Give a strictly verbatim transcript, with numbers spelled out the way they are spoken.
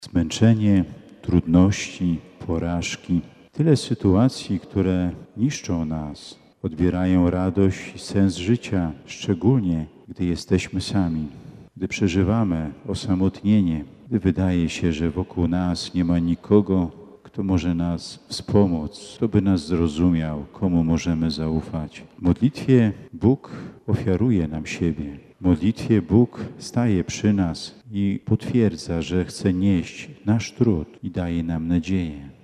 Zmęczenie, trudności, porażki. Tyle sytuacji, które niszczą nas, odbierają radość i sens życia, szczególnie gdy jesteśmy sami, gdy przeżywamy osamotnienie, gdy wydaje się, że wokół nas nie ma nikogo, kto może nas wspomóc, kto by nas zrozumiał, komu możemy zaufać. W modlitwie Bóg ofiaruje nam siebie. W modlitwie Bóg staje przy nas i potwierdza, że chce nieść nasz trud i daje nam nadzieję.